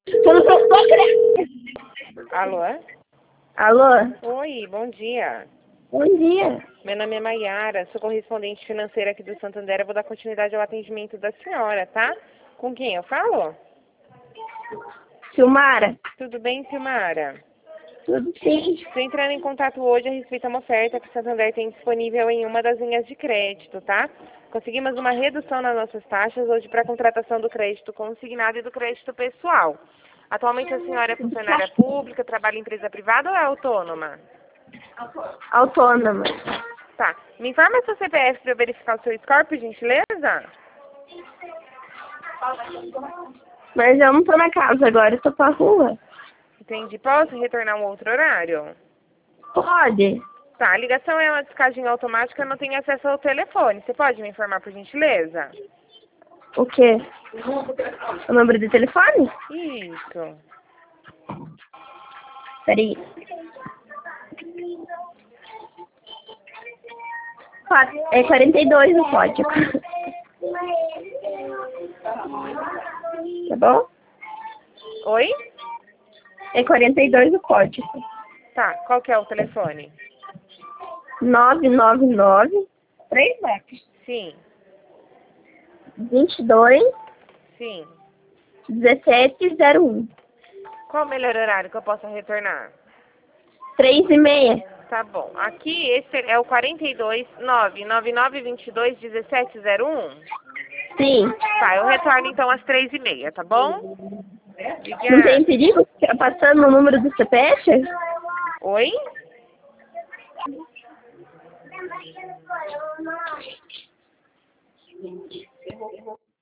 Você não prestou, credo. Alô? Alô? Oi, bom dia. Bom dia. Meu nome é Maiara, sou correspondente financeira aqui do Santander. Eu vou dar continuidade ao atendimento da senhora, tá? Com quem eu falo? Silmara? Tudo bem, Silmara? Tudo sim. Estou entrando em contato hoje a respeito de uma oferta que o Santander tem disponível em uma das linhas de crédito, tá? Conseguimos uma redução nas nossas taxas hoje para a contratação do crédito consignado e do crédito pessoal. Atualmente a senhora é funcionária pública, trabalha em empresa privada ou é autônoma? Autônoma. Tá. Me informa seu CPF para eu verificar o seu score, por gentileza? Mas eu não tô na casa agora, eu tô pra rua. Entendi. Posso retornar um outro horário? Pode? Tá, a ligação é uma descagem automática, eu não tenho acesso ao telefone. Você pode me informar, por gentileza? O quê? O número de telefone? Isso. Peraí. É 42 o código. Tá bom? Oi? É 42 o código. Tá, qual que é o telefone? 999 3 metros. Sim, 22 sim. 1701. Qual o melhor horário que eu possa retornar? 3h30. Tá bom. Aqui, esse é o 42 99922 1701? Sim. Tá, eu retorno então às 3h30, tá bom? Não tem Obrigada. perigo ficar passando o número do CPF? Oi?